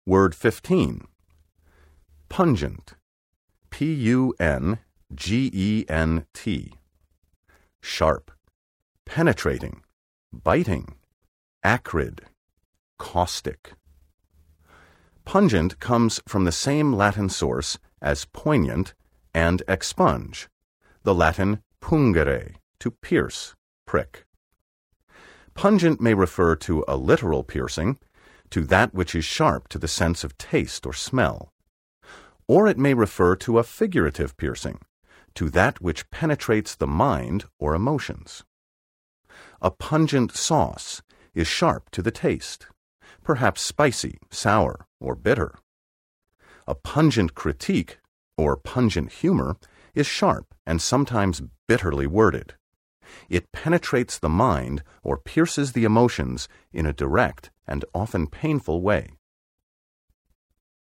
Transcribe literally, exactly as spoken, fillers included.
Word fifteen. Pungent. P U N G E N T. Sharp. Penetrating. Biting. Acrid. Caustic. Pungent comes from the same Latin source as poignant and expunge, the Latin pungere, to pierce, prick. Pungent may refer to a literal piercing, to that which is sharp to the sense of taste or smell. Or it may refer to a figurative piercing, to that which penetrates the mind or emotions. A pungent sauce is sharp to the taste, perhaps spicy, sour, or bitter. A pungent critique, or pungent humor, is sharp and sometimes bitterly worded. It penetrates the mind or pierces the emotions in a direct and often painful way.